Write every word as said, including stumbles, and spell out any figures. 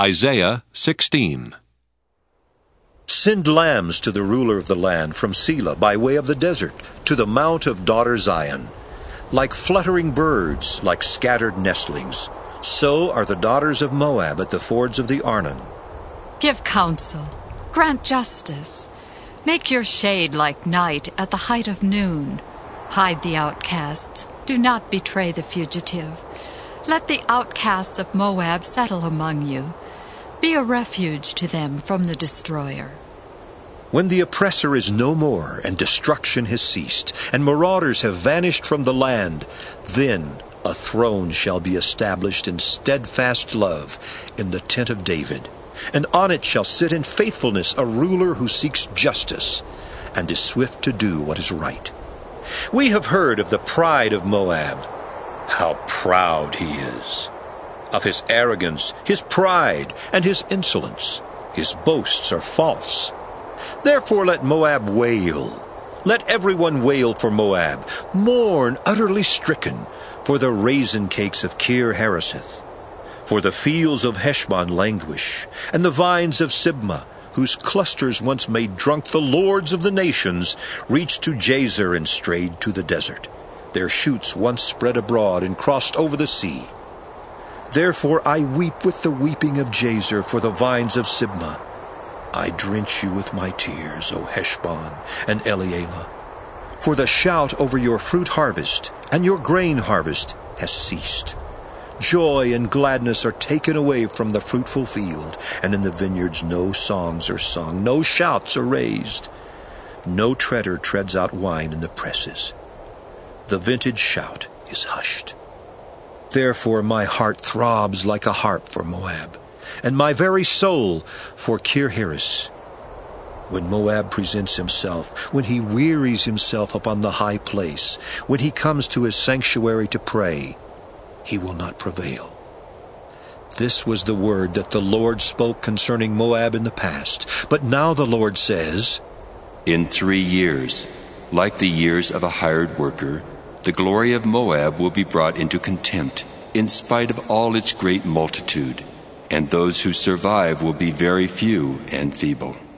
Isaiah sixteen. Send lambs to the ruler of the land from Selah by way of the desert to the mount of daughter Zion. Like fluttering birds, like scattered nestlings, so are the daughters of Moab at the fords of the Arnon. Give counsel, grant justice. Make your shade like night at the height of noon. Hide the outcasts, do not betray the fugitive. Let the outcasts of Moab settle among you. Be a refuge to them from the destroyer. When the oppressor is no more, and destruction has ceased, and marauders have vanished from the land, then a throne shall be established in steadfast love in the tent of David, and on it shall sit in faithfulness a ruler who seeks justice, and is swift to do what is right. We have heard of the pride of Moab, how proud he is, of his arrogance, his pride, and his insolence. His boasts are false. Therefore let Moab wail. Let everyone wail for Moab. Mourn, utterly stricken, for the raisin cakes of Kir Hareseth. For the fields of Heshbon languish, and the vines of Sibmah, whose clusters once made drunk the lords of the nations, reached to Jazer and strayed to the desert. Their shoots once spread abroad and crossed over the sea. Therefore I weep with the weeping of Jazer for the vines of Sibmah. I drench you with my tears, O Heshbon and Elealeh. For the shout over your fruit harvest and your grain harvest has ceased. Joy and gladness are taken away from the fruitful field, and in the vineyards no songs are sung, no shouts are raised. No treader treads out wine in the presses. The vintage shout is hushed. Therefore my heart throbs like a harp for Moab, and my very soul for Kir-Hares. When Moab presents himself, when he wearies himself upon the high place, when he comes to his sanctuary to pray, he will not prevail. This was the word that the Lord spoke concerning Moab in the past. But now the Lord says, In three years, like the years of a hired worker, the glory of Moab will be brought into contempt, in spite of all its great multitude, and those who survive will be very few and feeble.